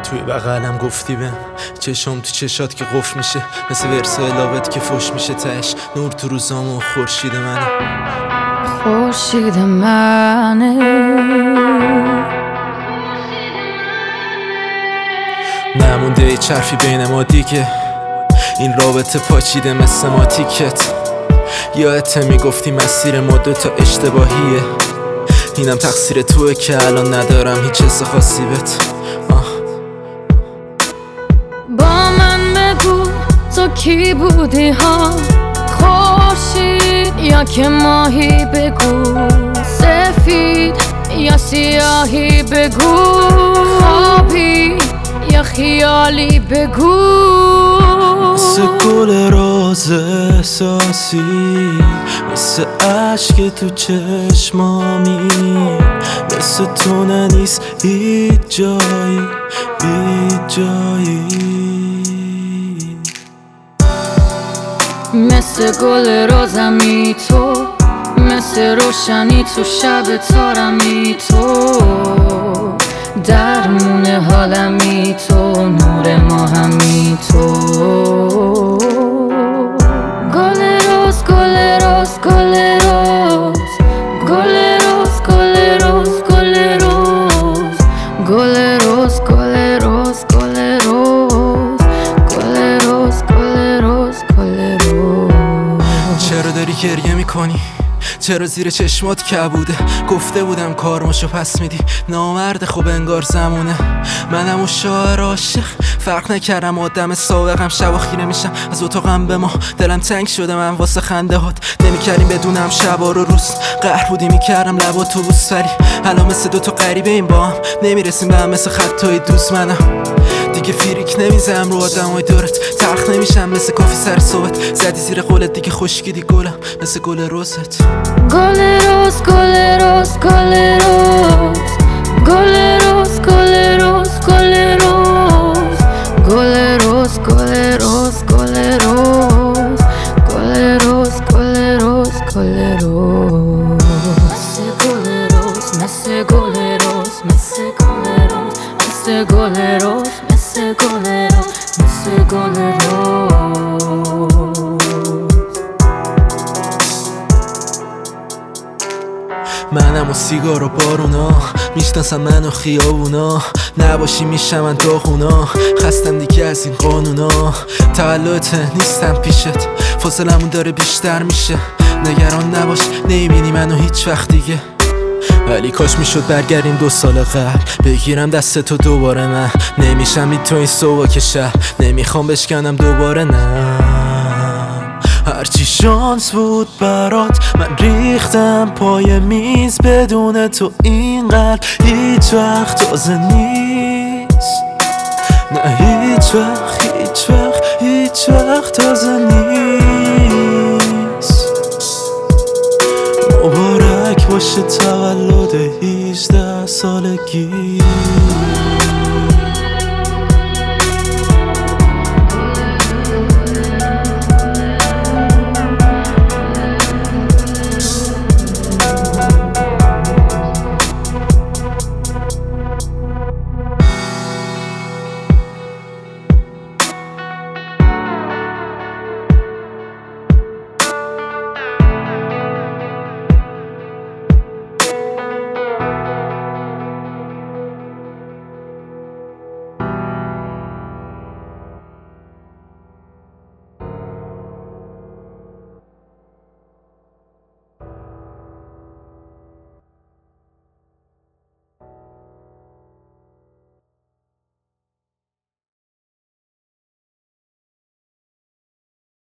توی بغلم گفتی بهم چشم تو چشات که قفل میشه، مثل ورسای لابد که فوش میشه تهش. نور تو روزامو خورشید منه، خورشید منه. نمونده ای چرفی بین ما دیگه، این رابطه پاچیده مثل ما تیکت. یادت میگفتی مسیر ما دوتا اشتباهیه، اینم تقصیر توه که الان ندارم هیچ حس خاصی بهت. با من بگو تو کی بودی ها، خورشید یا که ماهی، بگو سفید یا سیاهی، بگو خوابی یا خیالی، بگو. مثل گل روز احساسی، مثل عشق تو چشمامی، مثل تو ننیست هیچ جایی، هیچ جایی. مثل گل روزمی تو، مثل روشنی تو شب تارمی تو، درمون حالمی تو، نور ماهمی تو. گل روز گل روز گل روز، گل روز گل روز گل روز، گل روز گل روز گل روز، گل روز گل روز گل روز. چرا داری گریه میکنی؟ چرا زیر چشمات کبوده؟ گفته بودم کارماشو پس میدی، نامرد خوب انگار زمونه. منم و شاعر عاشق فرق نکردم، آدم سابقم شبا خیره میشم از اتاقم به ما. دلم تنگ شده من واسه خنده هات، نمیکردیم بدونم شبا رو روز. قهر بودی میکردم لباتو بوس، ولی الان مثل دوتا غریبه این با هم نمیرسیم به هم، مثل خطای دوست. منم دیگه فیریک نمیزم رو آدمای دورت، تلخ نمیشم مثل کافی سر صحبت. زدی زیر قولت دیگه خشکیدی گلم مثل گل روزت. گل روز گل روز گل روز، گل روز گل روز گل روز، گل روز گل روز گل روز، گل روز گل روز گل روز. مثل گل روز مثل گل روز مثل گل روز مثل گل روز مثل گل روز مثل گل روز. منم و سیگار و بارونا، میشناسم من و خیابونا، نباشی میشم من داغونا. خستم دیگه از این قانونا، تولدت نیستم پیشت، فاصلمون داره بیشتر میشه. نگران نباش نمیبینی منو هیچ وقت دیگه، ولی کاش میشد برگردیم 2 سال قبل، بگیرم دست تو دوباره. من نمیشم بی تو این سواک شهر، نمیخوام بشکنم دوباره نه. هرچی شانس بود برات من ریختم پای میز، بدون تو این قلب هیچ وقت تازه نیست.